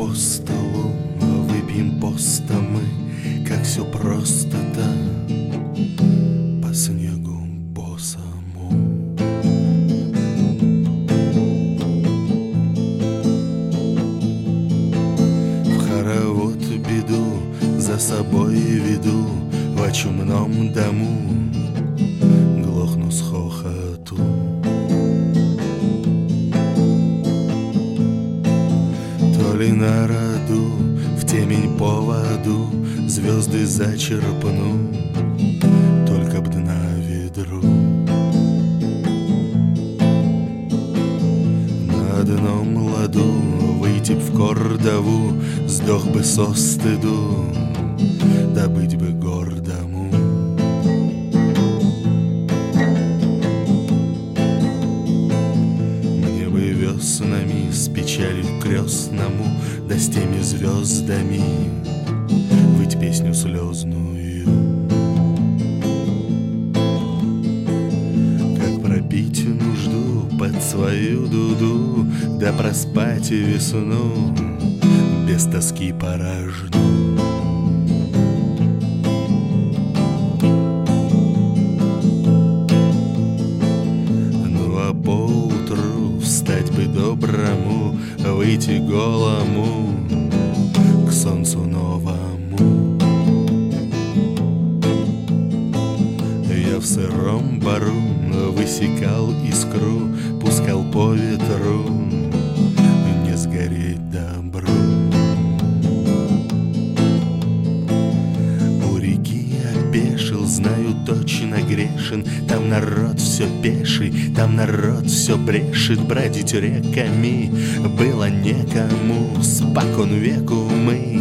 по столу, выпьем поста мы, как все просто-то, по снегу босому. В хоровод беду за собой веду, в чумном дому глохну с хохоту. То ли на роду, в темень поводу звезды зачерпну, только б дна ведру. На одном ладу выйти б в Кордову, сдох бы со стыду, да быть бы гордому. Мне бы веснами с печалью крестному, да с теми звездами выть песню слезную. Как пропить нужду под свою дуду, да проспать весну без тоски порожну. Поутру встать бы доброму, выйти голому к солнцу новому. Я в сыром бару высекал искру, пускал по ветру, не сгореть добру. У реки опешил, знаю, точно грешен, там народ все пеший, там народ все брешет. Бродить реками было некому, спокон веку мы